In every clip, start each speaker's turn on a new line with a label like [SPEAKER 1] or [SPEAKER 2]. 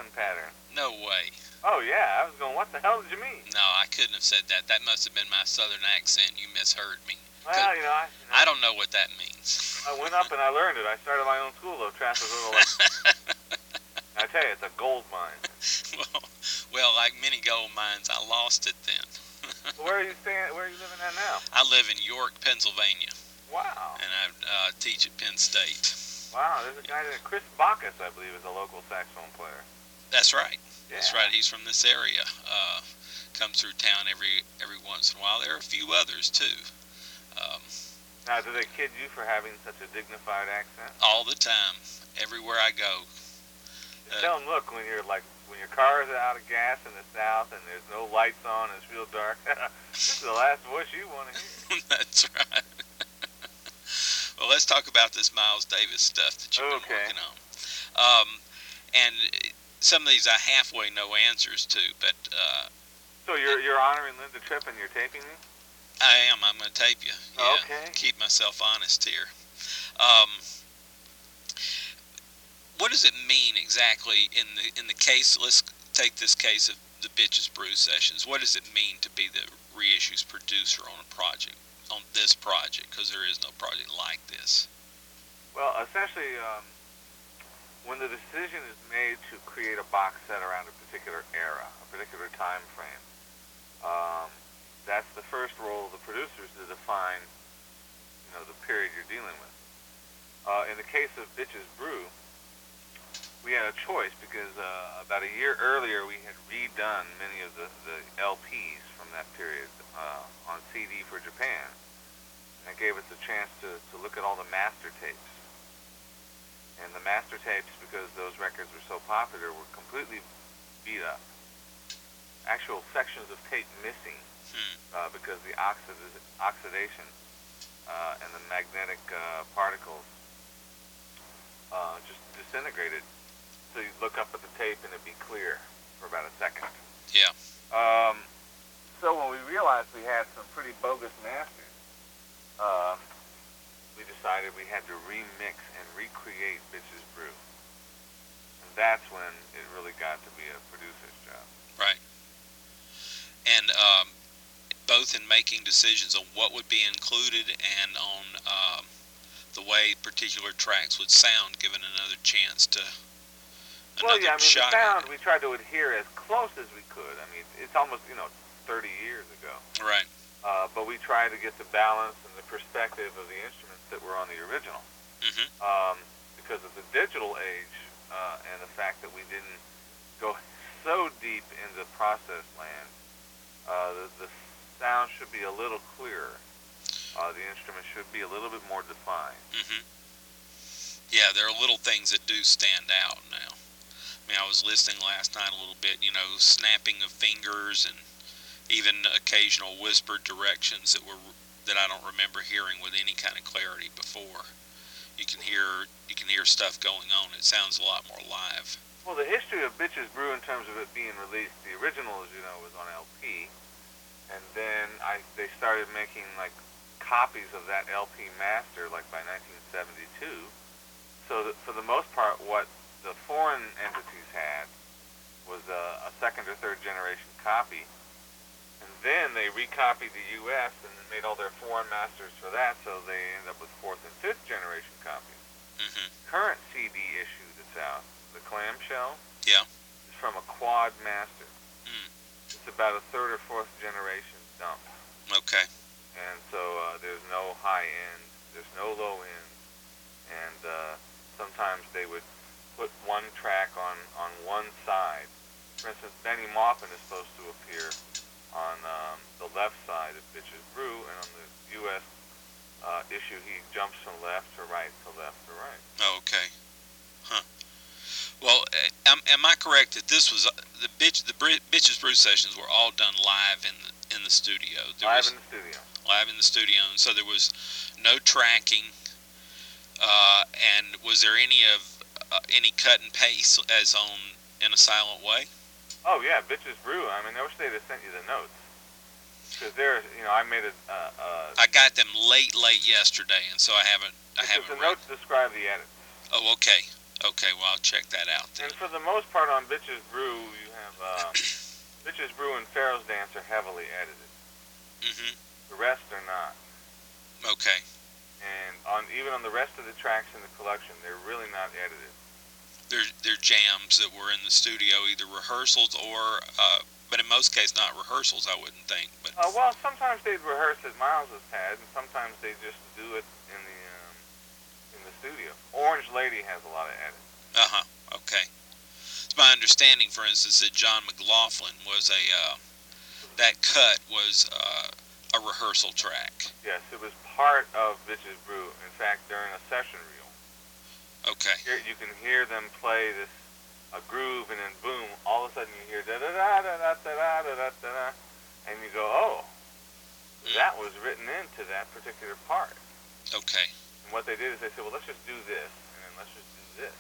[SPEAKER 1] talking pattern.
[SPEAKER 2] No way.
[SPEAKER 1] Oh, yeah. I was going, what the hell did you mean?
[SPEAKER 2] No, I couldn't have said that. That must have been my southern accent. You misheard me.
[SPEAKER 1] Well,
[SPEAKER 2] I don't know what that means.
[SPEAKER 1] I went up and I learned it. I started my own school of transcendental language. I tell you, it's a gold mine.
[SPEAKER 2] well, like many gold mines, I lost it then.
[SPEAKER 1] Where are you staying? Where are you living at now?
[SPEAKER 2] I live in York, Pennsylvania.
[SPEAKER 1] Wow.
[SPEAKER 2] And I teach at Penn State.
[SPEAKER 1] Wow, there's a guy there, Chris Bacchus, I believe, is a local saxophone player.
[SPEAKER 2] That's right.
[SPEAKER 1] Yeah.
[SPEAKER 2] That's right. He's from this area. Comes through town every once in a while. There are a few others too.
[SPEAKER 1] Now, do they kid you for having such a dignified accent?
[SPEAKER 2] All the time, everywhere I go.
[SPEAKER 1] Tell them, look, when your car is out of gas in the South and there's no lights on and it's real dark, this is the last voice you want to hear.
[SPEAKER 2] That's right. Well, let's talk about this Miles Davis stuff that you've been working on. And some of these I halfway know answers to, but...
[SPEAKER 1] So you're honoring Linda Tripp and you're taping me?
[SPEAKER 2] I am. I'm going to tape you. Yeah,
[SPEAKER 1] okay.
[SPEAKER 2] Keep myself honest here. What does it mean exactly in the case? Let's take this case of the Bitches Brew Sessions. What does it mean to be the Reissues producer on a project, on this project? Because there is no project like this.
[SPEAKER 1] Well, essentially, when the decision is made to create a box set around a particular era, a particular time frame, that's the first role of the producers to define, the period you're dealing with. In the case of Bitches Brew, we had a choice because about a year earlier we had redone many of the LPs from that period on CD for Japan. And it gave us a chance to look at all the master tapes. And the master tapes, because those records were so popular, were completely beat up. Actual sections of tape missing because the oxidation and the magnetic particles just disintegrated. So you'd look up at the tape and it'd be clear for about a second.
[SPEAKER 2] Yeah.
[SPEAKER 1] So when we realized we had some pretty bogus masters, we decided we had to remix and recreate Bitches Brew. And that's when it really got to be a producer's job.
[SPEAKER 2] Right. And both in making decisions on what would be included and on the way particular tracks would sound, given another chance to
[SPEAKER 1] the sound we tried to adhere as close as we could. I mean, it's almost 30 years ago.
[SPEAKER 2] Right.
[SPEAKER 1] But we tried to get the balance and the perspective of the instruments that were on the original. Because of the digital age and the fact that we didn't go so deep into process land, the sound should be a little clearer. The instrument should be a little bit more defined.
[SPEAKER 2] Yeah, there are little things that do stand out now. I mean, I was listening last night a little bit, snapping of fingers and even occasional whispered directions that I don't remember hearing with any kind of clarity before. You can hear stuff going on. It sounds a lot more live.
[SPEAKER 1] Well, the history of Bitches Brew in terms of it being released, the original, as you know, was on LP, and then they started making copies of that LP master by 1972. So that for the most part, what the foreign entities had was a second or third generation copy, and then they recopied the U.S. and made all their foreign masters for that, so they end up with fourth and fifth generation copies. Current CD issue that's out, the clamshell, is from a quad master. It's about a third or fourth generation dump.
[SPEAKER 2] Okay.
[SPEAKER 1] And so there's no high end, there's no low end, and sometimes they would put one track on one side. For instance, Benny Maupin is supposed to appear on the left side of Bitches Brew, and on the U.S. Issue, he jumps from left to right to left to right.
[SPEAKER 2] Oh, okay. Huh. Well, am I correct that this was the Bitches Brew sessions were all done live in the studio?
[SPEAKER 1] Live in the studio.
[SPEAKER 2] Live in the studio, and so there was no tracking. And was there any cut and paste as on In a Silent Way?
[SPEAKER 1] Oh yeah, Bitches Brew. I mean, I wish they'd have sent you the notes. Because I made
[SPEAKER 2] I got them late yesterday, and so I haven't.
[SPEAKER 1] The notes describe the edits.
[SPEAKER 2] Oh, okay. Okay, well, I'll check that out then.
[SPEAKER 1] And for the most part on Bitches Bitches Brew, you have Bitches Brew and Pharaoh's Dance are heavily edited.
[SPEAKER 2] Mm-hmm.
[SPEAKER 1] The rest are not.
[SPEAKER 2] Okay.
[SPEAKER 1] And even on the rest of the tracks in the collection, they're really not edited.
[SPEAKER 2] They're jams that were in the studio, either rehearsals or, but in most cases not rehearsals, I wouldn't think. But
[SPEAKER 1] Well, sometimes they'd rehearse at Miles' pad, and sometimes they just do it in the studio. Orange Lady has a lot of edits.
[SPEAKER 2] Okay. It's my understanding, for instance, that John McLaughlin was that cut was a rehearsal track.
[SPEAKER 1] Yes, it was part of Bitches Brew. In fact, during a session reel.
[SPEAKER 2] Okay.
[SPEAKER 1] You can hear them play a groove, and then boom, all of a sudden you hear da da da da da da da da da, and you go, oh, that was written into that particular part.
[SPEAKER 2] Okay.
[SPEAKER 1] And what they did is they said, well, let's just do this, and then let's just do this.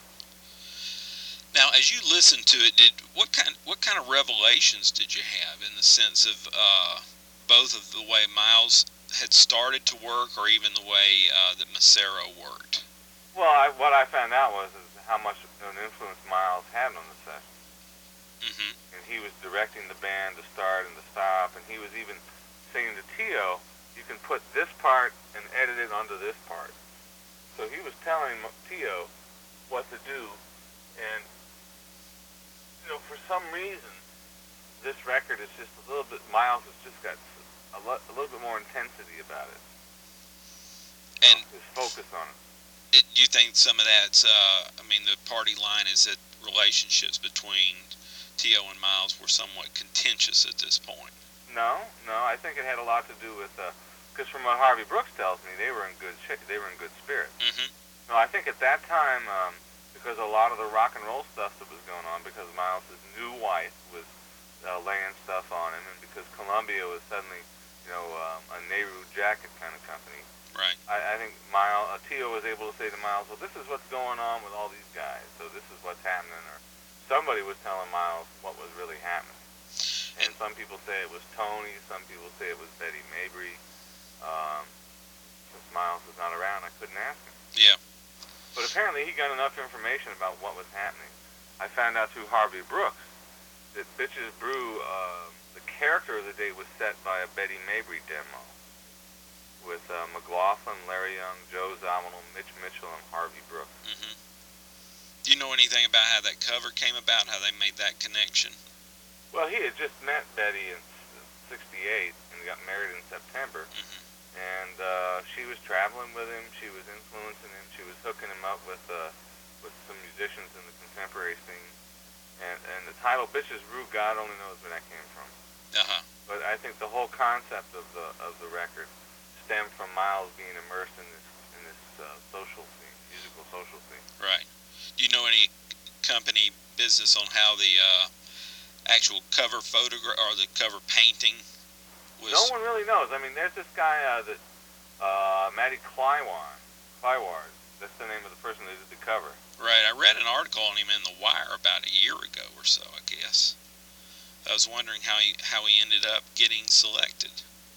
[SPEAKER 2] Now, as you listened to it, what kind of revelations did you have in the sense of both of the way Miles had started to work, or even the way that Macero worked?
[SPEAKER 1] Well, what I found out was how much an influence Miles had on the session.
[SPEAKER 2] Mm-hmm.
[SPEAKER 1] And he was directing the band to start and to stop, and he was even saying to Tio, you can put this part and edit it onto this part. So he was telling Tio what to do, and for some reason, this record is just a little bit, Miles has just got a little bit more intensity about it.
[SPEAKER 2] And
[SPEAKER 1] his focus on it.
[SPEAKER 2] Do you think some of that's, the party line is that relationships between Tio and Miles were somewhat contentious at this point?
[SPEAKER 1] No, I think it had a lot to do with, because from what Harvey Brooks tells me, they were in good spirits.
[SPEAKER 2] Mm-hmm.
[SPEAKER 1] No, I think at that time, because a lot of the rock and roll stuff that was going on, because Miles' new wife was laying stuff on him, and because Columbia was suddenly, a Nehru jacket kind of company.
[SPEAKER 2] Right.
[SPEAKER 1] I think Tio was able to say to Miles, well, this is what's going on with all these guys, so this is what's happening, or somebody was telling Miles what was really happening. And some people say it was Tony, some people say it was Betty Mabry. Since Miles was not around, I couldn't ask him.
[SPEAKER 2] Yeah.
[SPEAKER 1] But apparently he got enough information about what was happening. I found out through Harvey Brooks that Bitches Brew, the character of the day was set by a Betty Mabry demo with McLaughlin, Larry Young, Joe Zawinul, Mitch Mitchell, and Harvey Brooks.
[SPEAKER 2] Mm-hmm. Do you know anything about how that cover came about, how they made that connection?
[SPEAKER 1] Well, he had just met Betty in '68 and got married in September.
[SPEAKER 2] Mm-hmm.
[SPEAKER 1] And she was traveling with him. She was influencing him. She was hooking him up with some musicians in the contemporary scene. And the title "Bitches Brew," God only knows where that came from. But I think the whole concept of the record stemmed from Miles being immersed in this social scene, musical social scene.
[SPEAKER 2] Right. Do you know any company business on how the actual cover photograph or the cover painting was?
[SPEAKER 1] No one really knows. I mean, there's this guy Matty Klyward. That's the name of the person that did the cover.
[SPEAKER 2] Right. I read an article on him in The Wire about a year ago or so, I guess. I was wondering how he ended up getting selected.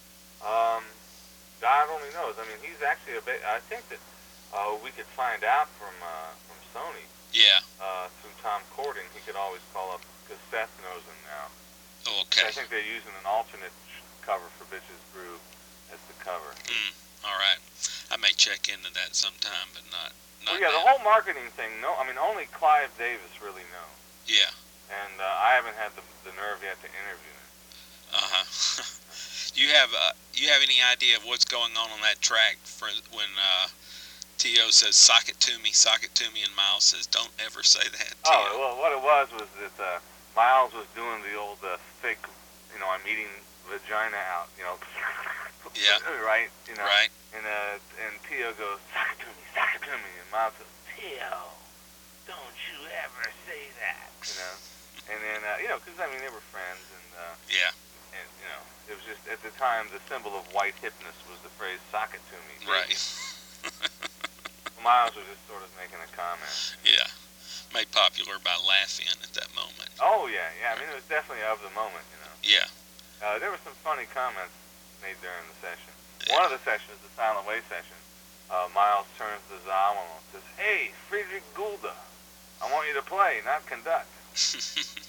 [SPEAKER 1] God only knows. I mean, he's actually I think that we could find out from Sony.
[SPEAKER 2] Yeah.
[SPEAKER 1] Through Tom Corden, he could always call up, because Seth knows him now.
[SPEAKER 2] Oh, okay.
[SPEAKER 1] I think they're using an alternate cover for Bitches Brew as the cover.
[SPEAKER 2] All right. I may check into that sometime, but not
[SPEAKER 1] well, yeah,
[SPEAKER 2] now.
[SPEAKER 1] the whole marketing thing, only Clive Davis really knows.
[SPEAKER 2] Yeah.
[SPEAKER 1] And I haven't had the nerve yet to interview him.
[SPEAKER 2] Do you have any idea of what's going on that track for when Tio says "sock it to me," and Miles says, "Don't ever say that"? Tio.
[SPEAKER 1] Oh, well, what it was that Miles was doing the old fake, I'm eating vagina out,
[SPEAKER 2] Yeah.
[SPEAKER 1] Right,
[SPEAKER 2] Right.
[SPEAKER 1] And Tio goes, "Sock it to me," and Miles says, "Tio, don't you ever say that," And then, because they were friends, and
[SPEAKER 2] Yeah.
[SPEAKER 1] and it was just at the time the symbol of white hipness was the phrase "sock it to me."
[SPEAKER 2] Right.
[SPEAKER 1] Miles was just sort of making a comment.
[SPEAKER 2] Yeah. Made popular by Laugh-In at that moment.
[SPEAKER 1] Oh yeah. I mean, it was definitely of the moment,
[SPEAKER 2] Yeah.
[SPEAKER 1] There were some funny comments made during the session.
[SPEAKER 2] Yeah.
[SPEAKER 1] One of the sessions, the Silent Way session, Miles turns to Zawinul and says, "Hey, Friedrich Gulda, I want you to play, not conduct."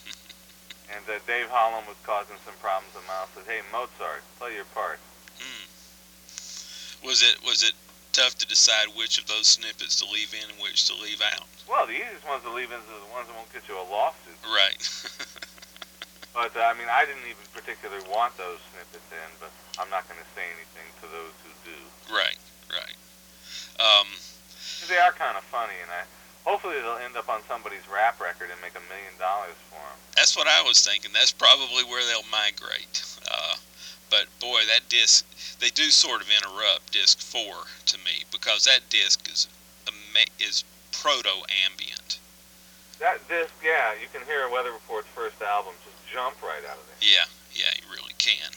[SPEAKER 1] that Dave Holland was causing some problems, and Miles said, "Hey, Mozart, play your part."
[SPEAKER 2] Hmm. Was it tough to decide which of those snippets to leave in and which to leave out?
[SPEAKER 1] Well, the easiest ones to leave in are the ones that won't get you a lawsuit.
[SPEAKER 2] Right.
[SPEAKER 1] But I mean, I didn't even particularly want those snippets in, but I'm not going to say anything to those who do.
[SPEAKER 2] Right. Right.
[SPEAKER 1] They are kind of funny, and hopefully they'll end up on somebody's rap record and make $1 million for them.
[SPEAKER 2] That's what I was thinking. That's probably where they'll migrate. But boy, that disc, they do sort of interrupt disc 4 to me, because that disc is proto-ambient.
[SPEAKER 1] That disc, yeah, you can hear Weather Report's first album just jump right out of there.
[SPEAKER 2] Yeah, you really can.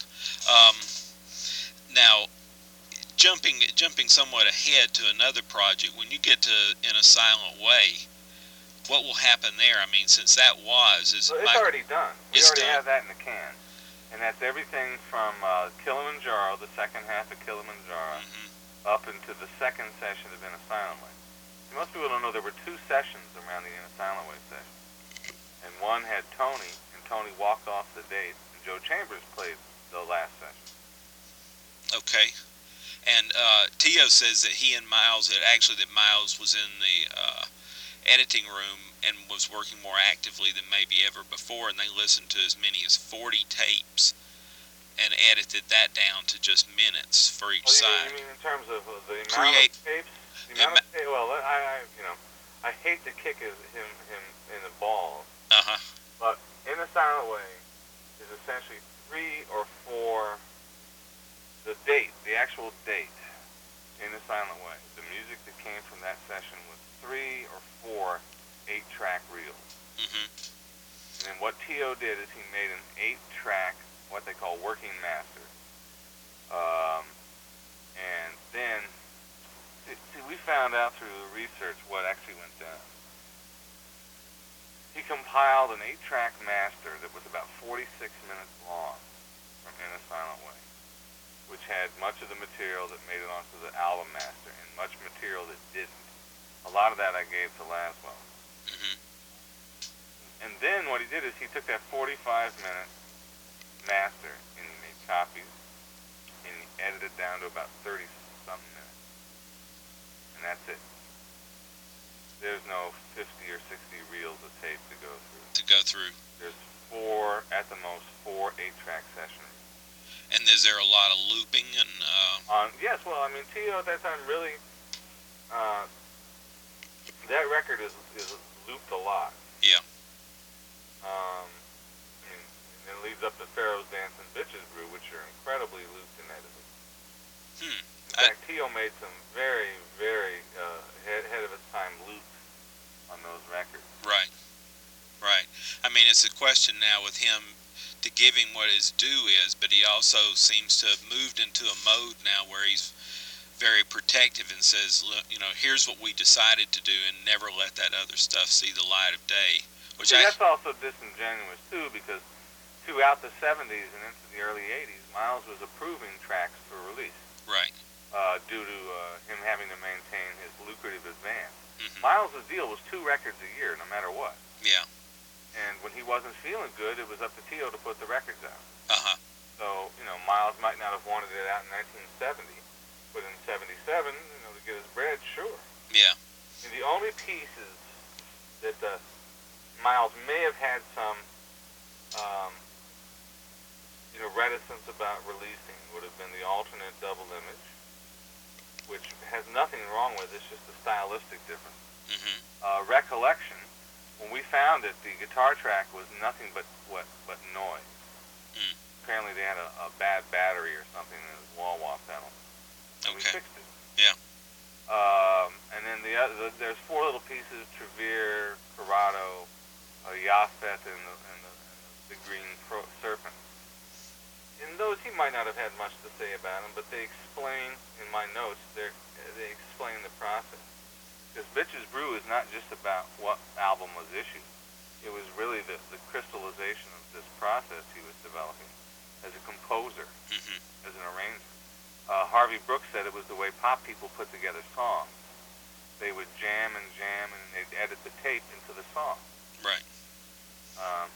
[SPEAKER 2] Now, jumping somewhat ahead to another project, when you get to In a Silent Way, what will happen there? I mean, since that
[SPEAKER 1] it's already done. We already have that in the can. And that's everything from Kilimanjaro, the second half of Kilimanjaro, up into the second session of In a Silent Way. Most people don't know there were 2 sessions around the In a Silent Way session. And one had Tony, and Tony walked off the date, and Joe Chambers played the last session.
[SPEAKER 2] Okay. And Tio says that he and Miles, that Miles was in the editing room and was working more actively than maybe ever before, and they listened to as many as 40 tapes and edited that down to just minutes for each side.
[SPEAKER 1] You mean in terms of the amount of tapes? Well, I hate to kick him in the balls, but In a Silent Way is essentially 3 or 4, the actual date, In a Silent Way. The music that came from that session was 3 or 4 8-track reels. And then what Tio did is he made an 8-track, what they call working master. And then, we found out through the research what actually went down. He compiled an 8-track master that was about 46 minutes long from In a Silent Way, which had much of the material that made it onto the album master and much material that didn't. A lot of that I gave to Laswell. And then what he did is he took that 45-minute master and he made copies and he edited it down to about 30-something minutes. And that's it. There's no 50 or 60 reels of tape to go through. There's 4, at the most, 4 8-track sessions.
[SPEAKER 2] And is there a lot of looping and?
[SPEAKER 1] Yes, well, I mean, Tio at that time really, that record is looped a lot.
[SPEAKER 2] Yeah.
[SPEAKER 1] And it leads up to Pharaoh's Dance and Bitches Brew, which are incredibly looped and edited. In fact, Tio made some very, very ahead of its time loops on those records.
[SPEAKER 2] Right. I mean, it's a question now with him to give him what his due is, but he also seems to have moved into a mode now where he's very protective and says, look, here's what we decided to do, and never let that other stuff see the light of day.
[SPEAKER 1] That's also disingenuous, too, because throughout the 70s and into the early 80s, Miles was approving tracks for release.
[SPEAKER 2] Right.
[SPEAKER 1] Due to him having to maintain his lucrative advance. Miles' deal was 2 records a year, no matter what.
[SPEAKER 2] Yeah.
[SPEAKER 1] And when he wasn't feeling good, it was up to Tio to put the records out. So, Miles might not have wanted it out in 1970, but in 77, to get his bread, sure.
[SPEAKER 2] Yeah.
[SPEAKER 1] And the only pieces that Miles may have had some, reticence about releasing would have been the alternate double image, which has nothing wrong with it. It's just a stylistic difference. Recollection, when we found it, the guitar track was nothing but noise. Apparently they had a bad battery or something in his wah-wah pedal. And we fixed it.
[SPEAKER 2] Yeah.
[SPEAKER 1] And then there's 4 little pieces: Trevere, Corrado, Yafet, and the Green Serpent. And those he might not have had much to say about them, but they explain, in my notes, they explain the process. Because Bitches Brew is not just about what album was issued. It was really the crystallization of this process he was developing as a composer, as an arranger. Harvey Brooks said it was the way pop people put together songs. They would jam and they'd edit the tape into the song.
[SPEAKER 2] Right.
[SPEAKER 1] Miles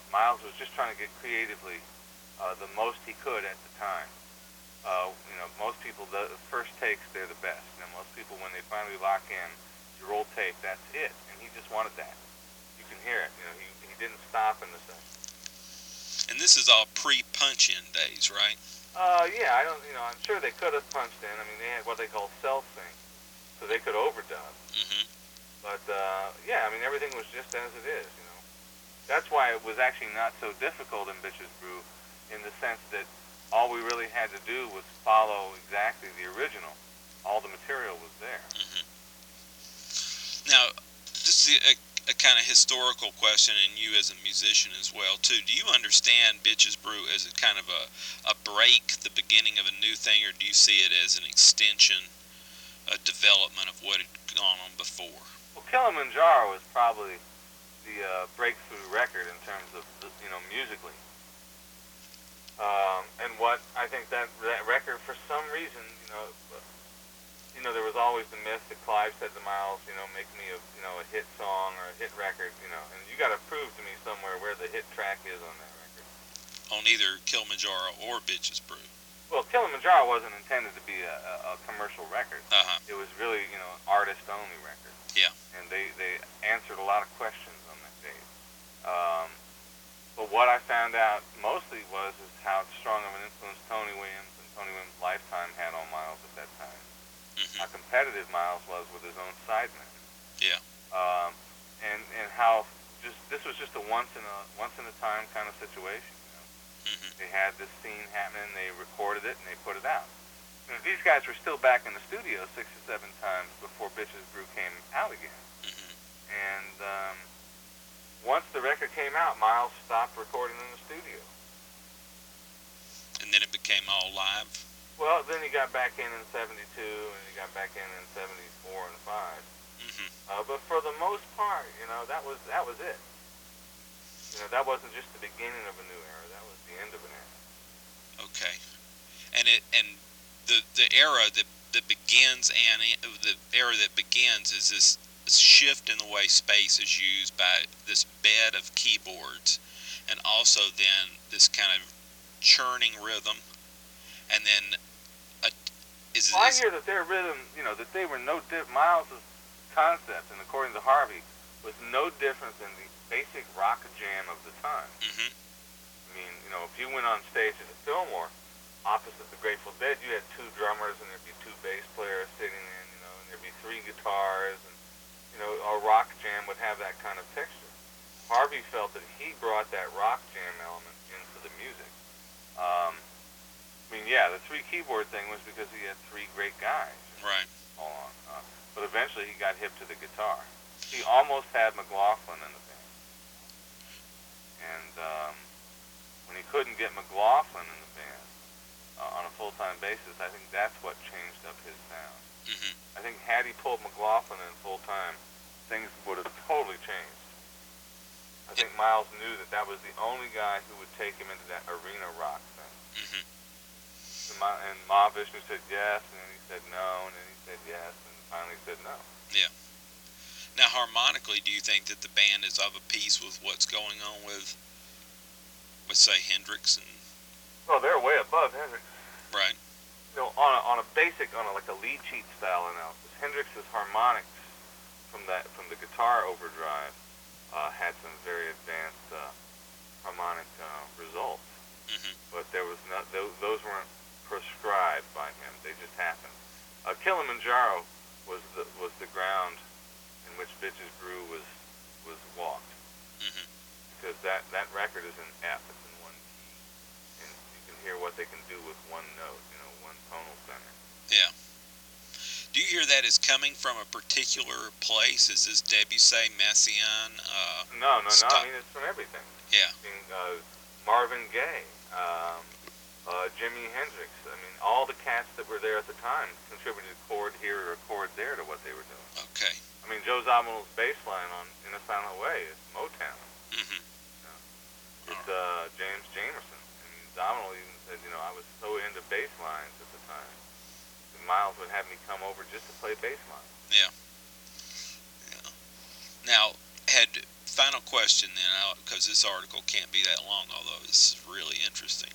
[SPEAKER 1] was just trying to get creatively the most he could at the time. Most people, the first takes, they're the best. Most people, when they finally lock in, you roll tape, that's it. And he just wanted that. You can hear it. He didn't stop in the session.
[SPEAKER 2] And this is all pre-punch-in days, right?
[SPEAKER 1] Yeah, I don't, I'm sure they could have punched in. They had what they call self-sync, so they could overdub.
[SPEAKER 2] Mm-hmm.
[SPEAKER 1] But, yeah, everything was just as it is, That's why it was actually not so difficult in Bitches Brew, in the sense that all we really had to do was follow exactly the original. All the material was there.
[SPEAKER 2] Mm-hmm. Now, just a kind of historical question, and you as a musician as well, too. Do you understand Bitches Brew as a kind of a break, the beginning of a new thing, or do you see it as an extension, a development of what had gone on before?
[SPEAKER 1] Well, Kilimanjaro was probably the breakthrough record in terms of, musically. And what I think that record, for some reason, there was always the myth that Clive said to Miles, make me a hit song or a hit record, and you got to prove to me somewhere where the hit track is on that record.
[SPEAKER 2] On either Kilimanjaro or Bitches Brew.
[SPEAKER 1] Well, Kilimanjaro wasn't intended to be a commercial record.
[SPEAKER 2] Uh-huh.
[SPEAKER 1] It was really, artist-only record.
[SPEAKER 2] Yeah.
[SPEAKER 1] And they answered a lot of questions on that date. But what I found out mostly is how strong of an influence Tony Williams and Tony Williams' Lifetime had on Miles at that time.
[SPEAKER 2] Mm-hmm.
[SPEAKER 1] How competitive Miles was with his own sidemen.
[SPEAKER 2] Yeah.
[SPEAKER 1] And how this was just a once in a time kind of situation.
[SPEAKER 2] Mm-hmm.
[SPEAKER 1] They had this scene happening, they recorded it, and they put it out. These guys were still back in the studio 6 or 7 times before Bitches Brew came out again.
[SPEAKER 2] Mm-hmm.
[SPEAKER 1] And once the record came out, Miles stopped recording in the studio.
[SPEAKER 2] And then it became all live?
[SPEAKER 1] Well, then he got back in 72, and he got back in 74 and 5.
[SPEAKER 2] Mm-hmm.
[SPEAKER 1] But for the most part, that was it. That wasn't just the beginning of a new era. That was the end of an era.
[SPEAKER 2] Okay. And the era that begins, and the era that begins is this shift in the way space is used by this bed of keyboards, and also then this kind of churning rhythm, and then
[SPEAKER 1] I hear that their rhythm, that they were Miles' concept, and according to Harvey, was no different than the basic rock jam of the time.
[SPEAKER 2] Mm-hmm.
[SPEAKER 1] If you went on stage at the Fillmore, opposite the Grateful Dead, you had 2 drummers, and there'd be 2 bass players sitting in, and there'd be 3 guitars, and, a rock jam would have that kind of texture. Harvey felt that he brought that rock jam element into the music. The 3 keyboard thing was because he had 3 great guys.
[SPEAKER 2] Right.
[SPEAKER 1] All on. But eventually he got hip to the guitar. He almost had McLaughlin in the band. And when he couldn't get McLaughlin in the band on a full-time basis, I think that's what changed up his sound.
[SPEAKER 2] Mm-hmm.
[SPEAKER 1] I think had he pulled McLaughlin in full-time, things would have totally changed. I think Miles knew that was the only guy who would take him into that arena rock thing.
[SPEAKER 2] Mm-hmm.
[SPEAKER 1] And Mahavishnu said yes, and then he said no, and then he said yes, and finally said no.
[SPEAKER 2] Yeah. Now, harmonically, do you think that the band is of a piece with what's going on with say, Hendrix and?
[SPEAKER 1] Well, they're way above Hendrix.
[SPEAKER 2] Right.
[SPEAKER 1] On a lead sheet style analysis, Hendrix's harmonics from the guitar overdrive had some very advanced harmonic results.
[SPEAKER 2] Mm-hmm.
[SPEAKER 1] But there was those weren't prescribed by him; they just happened. Kilimanjaro was the ground in which Bitches Brew was walked,
[SPEAKER 2] mm-hmm.
[SPEAKER 1] because that record is in F, it's in 1 key, and you can hear what they can do with one note, one tonal center.
[SPEAKER 2] Yeah. Do you hear that as coming from a particular place? Is this Debussy, Messiaen?
[SPEAKER 1] No. It's from everything.
[SPEAKER 2] Yeah.
[SPEAKER 1] Marvin Gaye, Jimi Hendrix. All the cats that were there at the time contributed a chord here or a chord there to what they were doing.
[SPEAKER 2] Okay.
[SPEAKER 1] Joe Zawinul's bass line on In a Silent Way is Motown.
[SPEAKER 2] Mm-hmm.
[SPEAKER 1] It's James Jamerson. Zawinul even said, I was so into bass lines at the time. Miles would have me come over just to play bass lines.
[SPEAKER 2] Yeah. Now, had final question then, because this article can't be that long, although it's really interesting.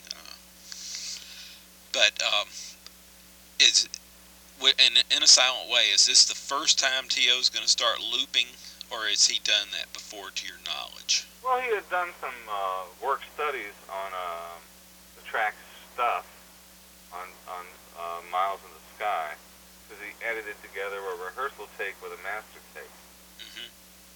[SPEAKER 2] But is in a silent way, is this the first time T.O.'s going to start looping, or has he done that before, to your knowledge?
[SPEAKER 1] Well, he had done some work studies on the track stuff on Miles in the Sky, because he edited together a rehearsal take with a master take.
[SPEAKER 2] Mm-hmm.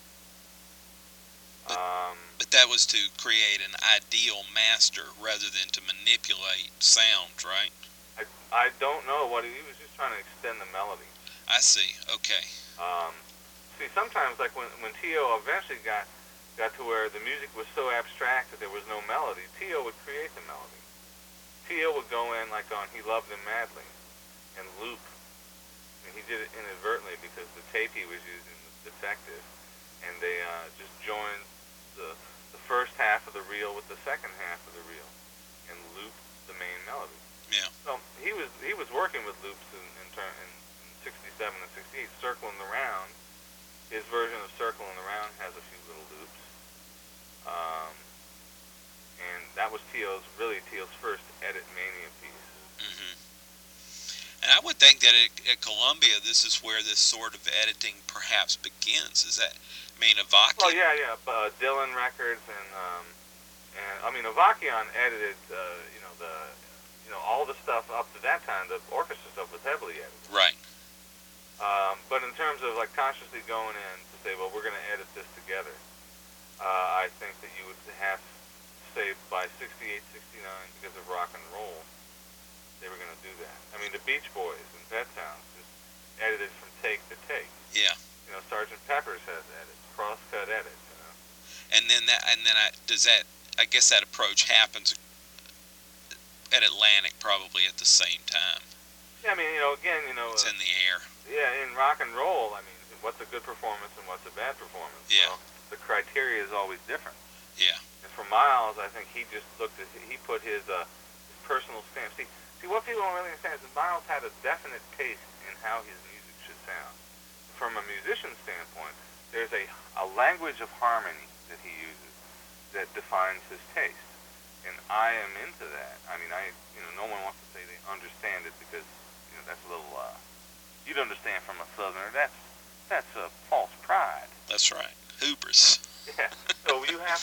[SPEAKER 2] But that was to create an ideal master rather than to manipulate sound, right?
[SPEAKER 1] I don't know what he was just trying to extend the melody.
[SPEAKER 2] I see. Okay.
[SPEAKER 1] See, sometimes like when T.O. eventually got to where the music was so abstract that there was no melody, T.O. would create the melody. T.O. would go in like on "He Loved Him Madly" and loop, and he did it inadvertently because the tape he was using was defective, and they just joined the first half of the reel with the second half of the reel and looped the main melody.
[SPEAKER 2] Yeah.
[SPEAKER 1] So he was working with loops in 67 and 68, circling around. His version of circling around has a few little loops, and that was T.O.'s first Edit Mania piece.
[SPEAKER 2] Mm-hmm. And I would think that at Columbia, this is where this sort of editing perhaps begins. Is that? I mean, Avakian.
[SPEAKER 1] Oh yeah. Dylan Records and I mean Avakian edited all the stuff up to that time. The orchestra stuff was heavily edited.
[SPEAKER 2] Right.
[SPEAKER 1] But in terms of like consciously going in to say, well, we're going to edit this together, I think that you would have to say by 68, 69, because of rock and roll, they were going to do that. I mean, the Beach Boys and Pet Sounds just edited from take to take.
[SPEAKER 2] Yeah.
[SPEAKER 1] Sgt. Pepper's has edits, cross-cut edits.
[SPEAKER 2] And then I guess that approach happens at Atlantic probably at the same time.
[SPEAKER 1] Yeah, I mean, again,
[SPEAKER 2] it's in the air.
[SPEAKER 1] Yeah, in rock and roll, I mean, what's a good performance and what's a bad performance?
[SPEAKER 2] Yeah.
[SPEAKER 1] Well, the criteria is always different.
[SPEAKER 2] Yeah.
[SPEAKER 1] And for Miles, I think he just he put his personal stamp. See, what people don't really understand is that Miles had a definite taste in how his music should sound. From a musician standpoint, there's a language of harmony that he uses that defines his taste. And I am into that. I mean, no one wants to say they understand it because, that's a little, you'd understand from a Southerner, that's a false pride.
[SPEAKER 2] That's right. Hubris.
[SPEAKER 1] Yeah. So you have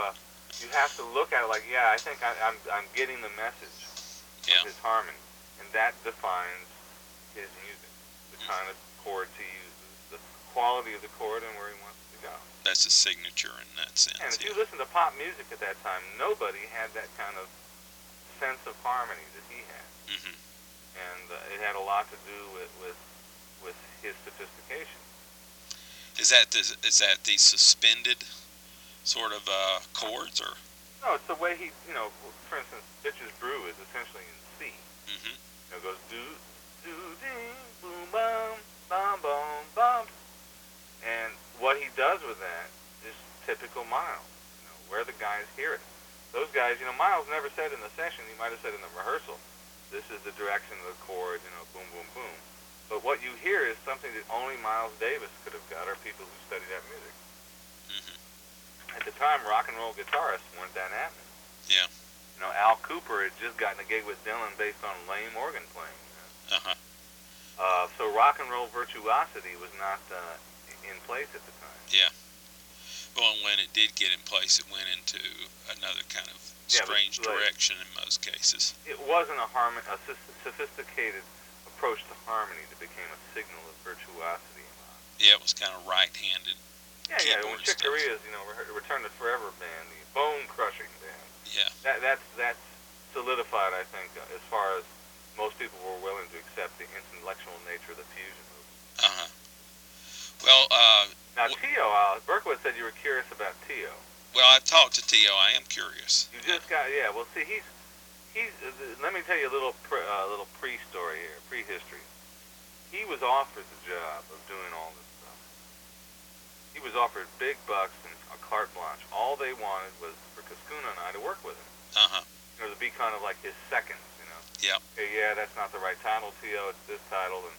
[SPEAKER 1] to look at it like, yeah, I think I'm getting the message of his harmony. And that defines his music, the kind of chords he uses, the quality of the chord and where he wants to go.
[SPEAKER 2] That's a signature in that sense.
[SPEAKER 1] And if you listen to pop music at that time, nobody had that kind of sense of harmony that he had.
[SPEAKER 2] Mm-hmm.
[SPEAKER 1] And it had a lot to do with his sophistication.
[SPEAKER 2] Is that the suspended sort of chords, or?
[SPEAKER 1] No, it's the way he, for instance, Bitches Brew is essentially in C.
[SPEAKER 2] Mm-hmm.
[SPEAKER 1] It goes do ding boom bum bum bum bum, and what he does with that is typical Miles. Where the guys hear it. Those guys, Miles never said in the session. He might have said in the rehearsal, "This is the direction of the chords," boom boom boom. But what you hear is something that only Miles Davis could have got, or people who study that music.
[SPEAKER 2] Mm-hmm.
[SPEAKER 1] At the time, rock and roll guitarists weren't that happening.
[SPEAKER 2] Yeah.
[SPEAKER 1] Al Cooper had just gotten a gig with Dylan based on lame organ playing.
[SPEAKER 2] Uh-huh.
[SPEAKER 1] So rock and roll virtuosity was not in place at the time.
[SPEAKER 2] Yeah. Well, and when it did get in place, it went into another kind of strange direction in most cases.
[SPEAKER 1] It wasn't a sophisticated approach to harmony that became a signal of virtuosity.
[SPEAKER 2] Yeah, it was kind of right-handed.
[SPEAKER 1] Yeah. When Chick Corea's, Return to Forever band, the bone-crushing band.
[SPEAKER 2] Yeah.
[SPEAKER 1] That's solidified, I think, as far as most people were willing to accept the intellectual nature of the fusion movement.
[SPEAKER 2] Uh-huh. Well,
[SPEAKER 1] now T.O., Berkowitz said you were curious about T.O.
[SPEAKER 2] Well, I talked to T.O. I am curious.
[SPEAKER 1] You just got, well, see, he's. Let me tell you a little pre-story here, prehistory. He was offered the job of doing all this stuff. He was offered big bucks and a carte blanche. All they wanted was for Cascuna and I to work with him.
[SPEAKER 2] Uh-huh.
[SPEAKER 1] To be kind of like his seconds,
[SPEAKER 2] Yeah.
[SPEAKER 1] Okay, that's not the right title, T.O., it's this title, and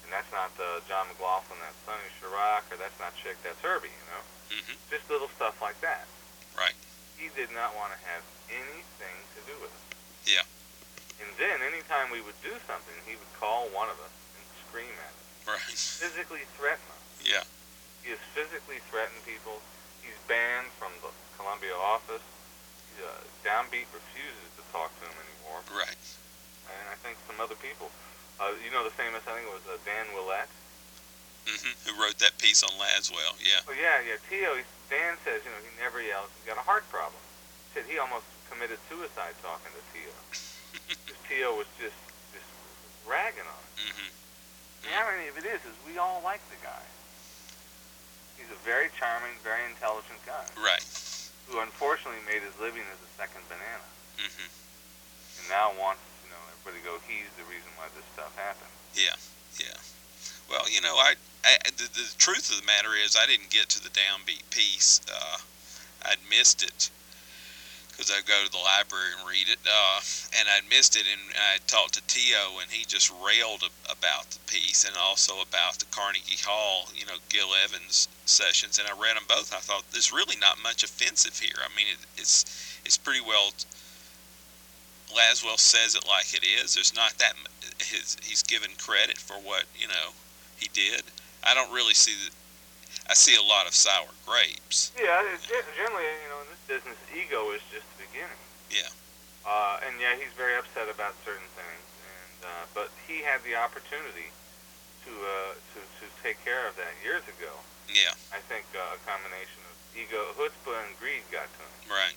[SPEAKER 1] and that's not John McLaughlin, that's Sonny Chirac, or that's not Chick, that's Herbie, you know? Just little stuff like that.
[SPEAKER 2] Right.
[SPEAKER 1] He did not want to have anything to do with it.
[SPEAKER 2] Yeah.
[SPEAKER 1] And then anytime we would do something, he would call one of us and scream at us.
[SPEAKER 2] Right.
[SPEAKER 1] Physically threaten us.
[SPEAKER 2] Yeah.
[SPEAKER 1] He has physically threatened people. He's banned from the Columbia office. Downbeat refuses to talk to him anymore.
[SPEAKER 2] Right.
[SPEAKER 1] And I think some other people. You know the famous, I think it was Dan Willett.
[SPEAKER 2] Who wrote that piece on Laswell? Yeah.
[SPEAKER 1] Oh yeah. Tio. Dan says, you know, he never yells. He's got a heart problem. He said he almost committed suicide talking to Tio. Because Tio was just ragging on him. The irony of it is we all like the guy. He's a very charming, very intelligent guy.
[SPEAKER 2] Right.
[SPEAKER 1] Who unfortunately made his living as a second banana. And now wants, you know, everybody to go, he's the reason why this stuff happened.
[SPEAKER 2] Yeah. Well, you know, the truth of the matter is I didn't get to the Downbeat piece. I'd missed it because I go to the library and read it, and I'd missed it, and I talked to Tio, and he just railed about the piece and also about the Carnegie Hall, you know, Gil Evans sessions, and I read them both. I thought there's really not much offensive here. I mean, it's pretty well. Laswell says it like it is. There's not that he's given credit for what, you know, he did. I don't really see that. I see a lot of sour grapes.
[SPEAKER 1] Yeah, generally, you know, in this business, ego is just the beginning.
[SPEAKER 2] Yeah.
[SPEAKER 1] And yeah, he's very upset about certain things, and but he had the opportunity to take care of that years ago.
[SPEAKER 2] Yeah.
[SPEAKER 1] I think a combination of ego, chutzpah, and greed got to him.
[SPEAKER 2] Right.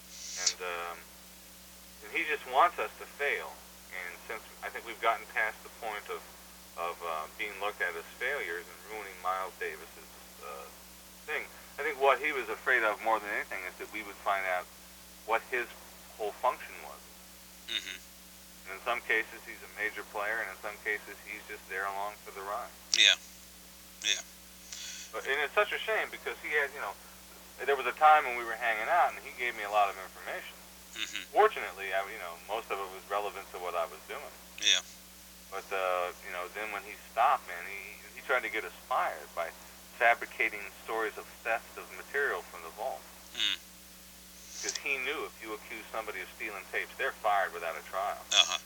[SPEAKER 1] And he just wants us to fail. And since I think we've gotten past the point of being looked at as failures and ruining Miles Davis's thing, I think what he was afraid of more than anything is that we would find out what his whole function was. And in some cases, he's a major player, and in some cases, he's just there along for the ride.
[SPEAKER 2] Yeah.
[SPEAKER 1] And it's such a shame because he had, you know, there was a time when we were hanging out, and he gave me a lot of information. Fortunately, you know, most of it was relevant to what I was doing.
[SPEAKER 2] Yeah.
[SPEAKER 1] But you know, then when he stopped, man, he tried to get us fired by fabricating stories of theft of material from the vault. Because he knew if you accuse somebody of stealing tapes, they're fired without a trial.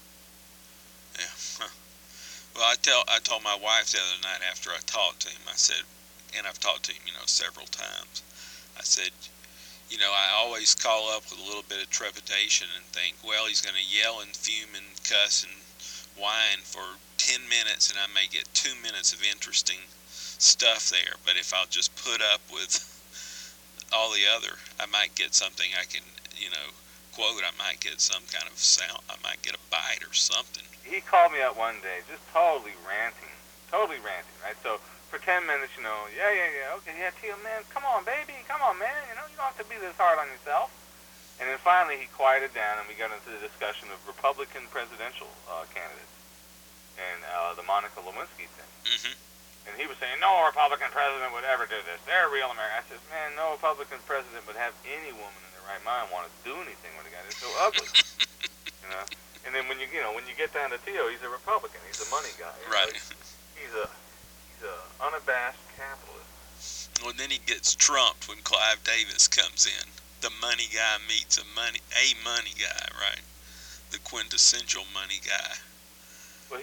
[SPEAKER 2] Yeah. Well, I told my wife the other night after I talked to him, I said, and I've talked to him, you know, several times. I said, you know, I always call up with a little bit of trepidation and think, well, he's going to yell and fume and cuss and whine for 10 minutes, and I may get 2 minutes of interesting stuff there. But if I'll just put up with all the other, I might get something I can, you know, quote. I might get some kind of sound. I might get a bite or something.
[SPEAKER 1] He called me up one day, just totally ranting, right? So for 10 minutes, you know, okay, Tio, man, come on, baby, come on, man, you know, you don't have to be this hard on yourself. And then finally he quieted down, and we got into the discussion of Republican presidential candidates and the Monica Lewinsky thing. And he was saying, no Republican president would ever do this. They're real American. I said, man, no Republican president would have any woman in their right mind want to do anything with a guy. It's so ugly. You know? And then when you get down to Tio, he's a Republican. He's a money guy.
[SPEAKER 2] Right.
[SPEAKER 1] He's a unabashed capitalist.
[SPEAKER 2] Well, then he gets trumped when Clive Davis comes in. The money guy meets a money guy, right? The quintessential money guy.
[SPEAKER 1] Well,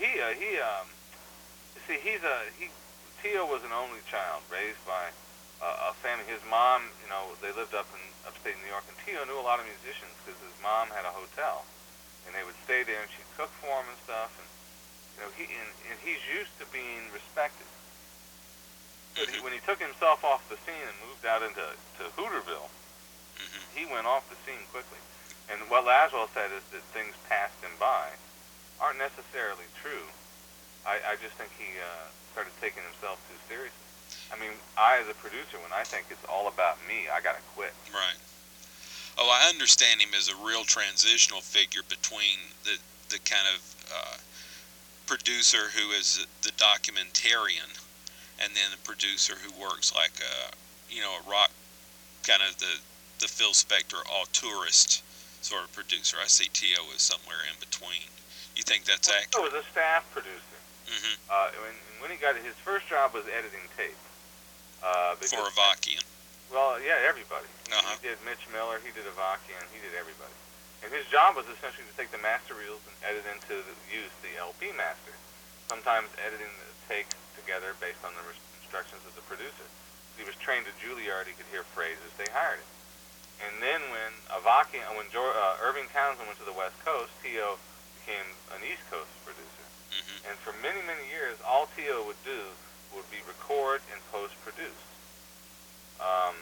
[SPEAKER 1] Tio was an only child raised by a family. His mom, you know, they lived up in upstate New York, and Tio knew a lot of musicians because his mom had a hotel, and they would stay there, and she'd cook for him and stuff. And you know, he's used to being respected. But when he took himself off the scene and moved out into Hooterville, he went off the scene quickly. And what Laswell said is that things passed him by aren't necessarily true. I just think he started taking himself too seriously. I mean, I as a producer, when I think it's all about me, I gotta quit.
[SPEAKER 2] Right. Oh, I understand him as a real transitional figure between the kind of producer who is the documentarian, and then the producer who works like a rock, kind of the Phil Spector auteurist sort of producer. I see Tio as somewhere in between. You think that's accurate?
[SPEAKER 1] He was a staff producer.
[SPEAKER 2] Mhm.
[SPEAKER 1] When he got it, his first job was editing tape.
[SPEAKER 2] For
[SPEAKER 1] Because,
[SPEAKER 2] Avakian.
[SPEAKER 1] well, yeah, everybody. He
[SPEAKER 2] Uh-huh.
[SPEAKER 1] did Mitch Miller, he did Avakian, he did everybody. And his job was essentially to take the master reels and edit use the LP master. Sometimes editing the takes together based on the instructions of the producer. He was trained at Juilliard, he could hear phrases, they hired him. And then when Irving Townsend went to the West Coast, T.O. became an East Coast producer.
[SPEAKER 2] Mhm.
[SPEAKER 1] And for many, many years, all T.O. would do would be record and post-produce. Um,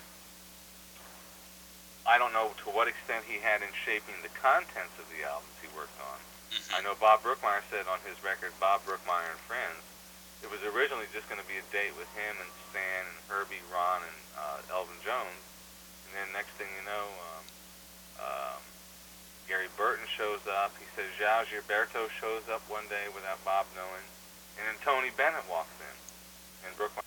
[SPEAKER 1] I don't know to what extent he had in shaping the contents of the albums he worked on. I
[SPEAKER 2] Mhm.
[SPEAKER 1] know Bob Brookmeyer said on his record, Bob Brookmeyer and Friends, it was originally just going to be a date with him and Stan and Herbie, Ron, and Elvin Jones. And then next thing you know, um, Gary Burton shows up. He says João Gilberto shows up one day without Bob knowing. And then Tony Bennett walks in. And Brookmeyer